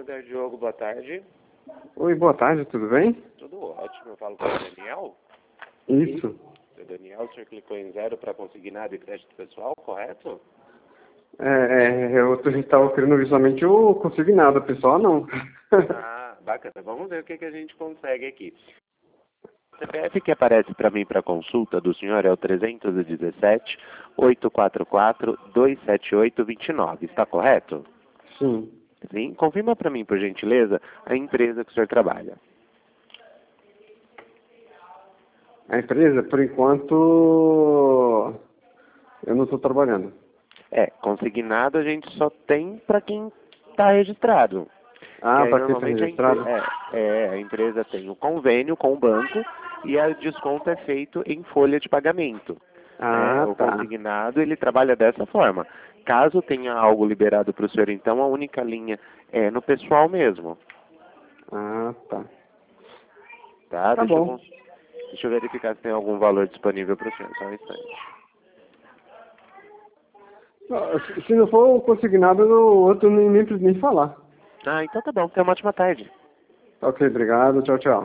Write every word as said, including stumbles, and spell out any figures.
Santander, Diogo, boa tarde. Oi, boa tarde, tudo bem? Tudo ótimo, eu falo com o Daniel. Isso. O Daniel, o senhor clicou em zero para consignado e crédito pessoal, correto? É, é, eu estava querendo visualmente o consignado, pessoal não. Ah, bacana. Vamos ver o que, que a gente consegue aqui. O C P F que aparece para mim para consulta do senhor é o trezentos e dezessete, oitocentos e quarenta e quatro, duzentos e setenta e oito, vinte e nove, está correto? Sim. Sim. Confirma para mim, por gentileza, a empresa que o senhor trabalha. A empresa, por enquanto, eu não estou trabalhando. É, consignado a gente só tem para quem está registrado. Que Ah, aí para quem está normalmente a, empre- registrado? é, é, a empresa tem o convênio com o banco e o desconto é feito em folha de pagamento. Né? Ah, O tá. consignado ele trabalha dessa forma. Caso tenha algo liberado para o senhor, então a única linha é no pessoal mesmo. Ah, tá. Tá? Tá Deixa eu, bom. cons- deixa eu verificar se tem algum valor disponível para o senhor. Só um instante. Ah, Se se não for o consignado, o outro nem, nem preciso nem falar. Ah, então tá bom. Tenha uma ótima tarde. Ok, obrigado. Tchau, tchau.